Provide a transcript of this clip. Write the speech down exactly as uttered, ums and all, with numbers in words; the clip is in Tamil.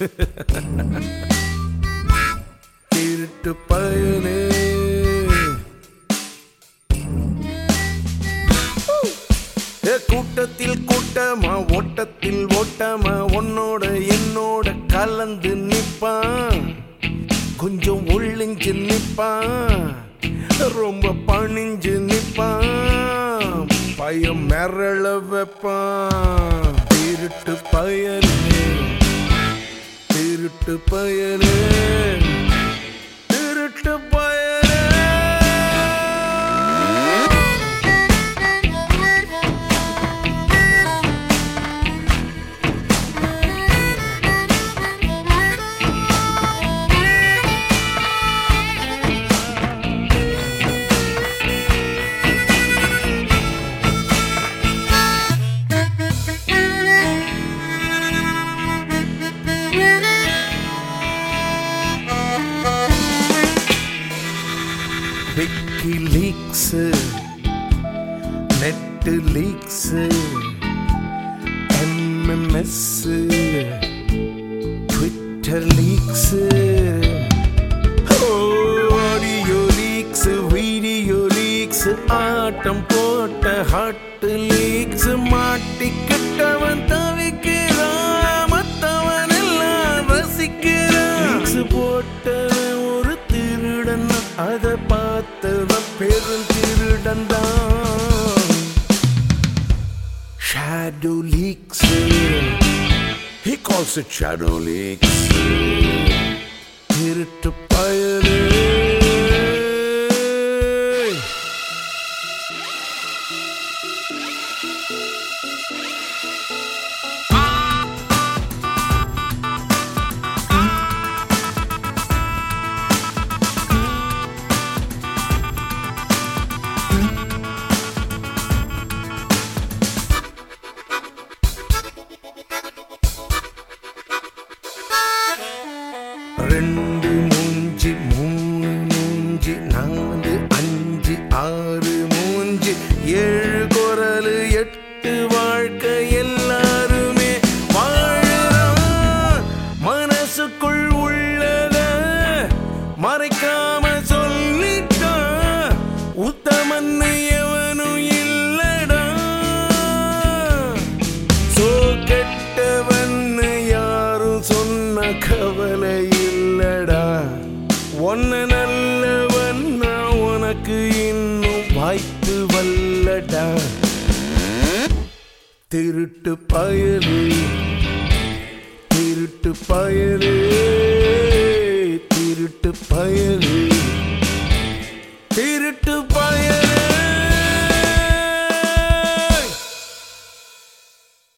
திருட்டு பயலே கூட்டத்தில் கூட்டமா ஓட்டத்தில் ஓட்டமா உன்னோட என்னோட கலந்து நிப்பான் கொஞ்சம் ஒளிஞ்சு நிப்பான் ரொம்ப பணிஞ்சு நிப்பான் பயம் மிரள வைப்பான் திருட்டு பயலே திருட்டு பயலே திருட்டு பயலே WikiLeaks, Netflix, M M S, Twitter leaks, oh, audio leaks, video leaks, ஆட்டம் போட்ட ஹாட் லீக்ஸ் மாட்டிக்கிட்டவன் தவிக்கிறான் மத்தவன் எல்லாம் ரசிக்கிறான் போட்டவன் ஒரு திருடன் அத பார்த்தவன் பெரும் திருடன் தான் shadow leaks he calls it shadow leaks திருட்டு பயலே ரெண்டு மூஞ்சி மூணு மூஞ்சி நாலு அஞ்சு ஆறு மூஞ்சி ஏழு குரலு எட்டு வாழ்க்கை எல்லாருமே வாழறான் மனசுக்குள் உள்ளத மறைக்காம சொல்லிட்டான் உத்தமன்னு எவனும் இல்லடா சோ கெட்டவன்னு யாரும் சொன்ன கவலை ஒன்ன நல்லவன் நான் உனக்கு இன்னும் வாய்ப்பு வல்லடா திருட்டு பயலே திருட்டு பயலே திருட்டு பயலே